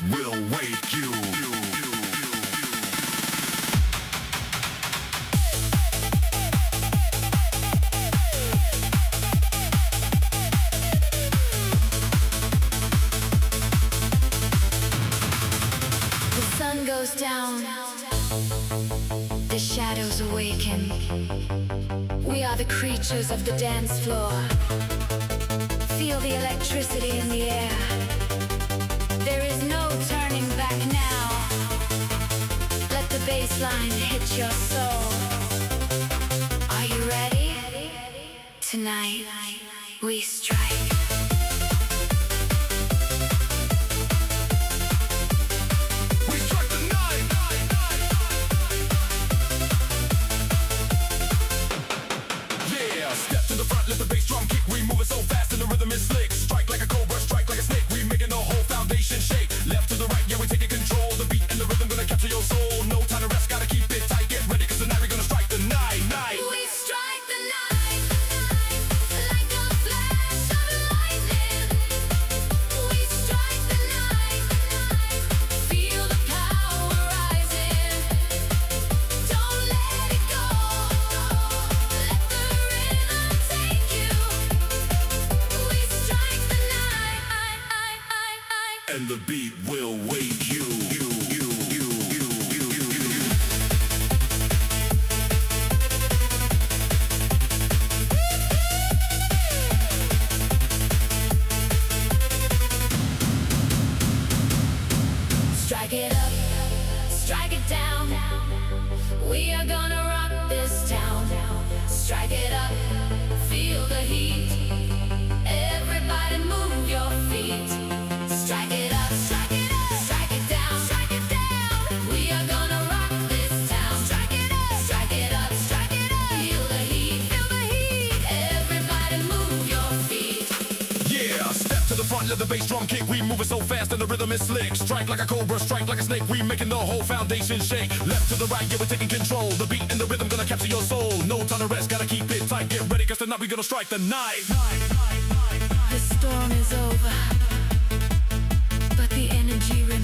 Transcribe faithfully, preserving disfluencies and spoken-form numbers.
will wake you. The sun goes down, the shadows awaken. We are the creatures of the dance floor. Feel the electricity in the air. There is no turning back now. Let the bass line hit your soul. Are you ready? Tonight we strike. Step to the front, let the bass drum kick. We move it so fast and the rhythm is slick. Strike like a cobra, strike like a snake. We making the whole foundation shake. Left to the right, yeah, we taking control. The beat and the rhythm gonna capture your soul. No time to rest, gotta keep it tight. Get ready, cause tonight we're gonna strike the night, night. We strike the night, like a flash of lightning. We strike the night, feel the power rising. Don't let it go. Let the rhythm take you. We strike the night, and the beat will wake you. You, you, you, you, you, you, you, you. Strike it up, strike it down. We are gonna rock this town. Strike it up, feel the heat. Everybody move your feet. Strike it up, strike it up, strike it down, strike it down. We are gonna rock this town. Strike it up, strike it up, strike it up. Feel the heat, feel the heat. Everybody move your feet. Yeah, step to the front, let the bass drum kick. We move it so fast and the rhythm is slick. Strike like a cobra, strike like a snake. We making the whole foundation shake. Left to the right, yeah, we're taking control. The beat and the rhythm gonna capture your soul. No time to rest, gotta keep it tight. Get ready, cause tonight we gonna strike the night. The storm is over, but the energy remains.